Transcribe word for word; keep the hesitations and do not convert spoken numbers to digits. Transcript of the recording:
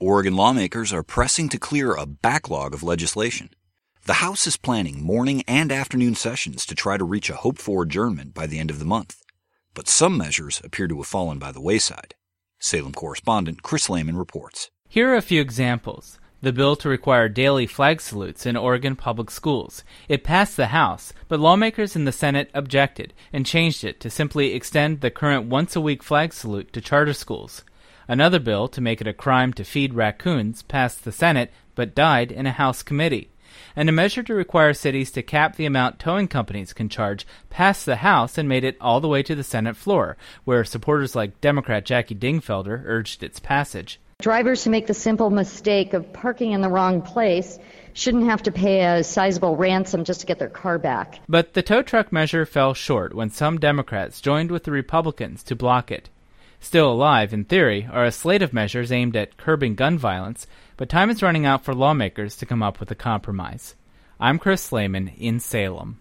Oregon lawmakers are pressing to clear a backlog of legislation. The House is planning morning and afternoon sessions to try to reach a hoped-for adjournment by the end of the month. But some measures appear to have fallen by the wayside. Salem correspondent Chris Lehman reports. Here are a few examples. The bill to require daily flag salutes in Oregon public schools. It passed the House, but lawmakers in the Senate objected and changed it to simply extend the current once-a-week flag salute to charter schools. Another bill to make it a crime to feed raccoons passed the Senate, but died in a House committee. And a measure to require cities to cap the amount towing companies can charge passed the House and made it all the way to the Senate floor, where supporters like Democrat Jackie Dingfelder urged its passage. Drivers who make the simple mistake of parking in the wrong place shouldn't have to pay a sizable ransom just to get their car back. But the tow truck measure fell short when some Democrats joined with the Republicans to block it. Still alive, in theory, are a slate of measures aimed at curbing gun violence, but time is running out for lawmakers to come up with a compromise. I'm Chris Lehman in Salem.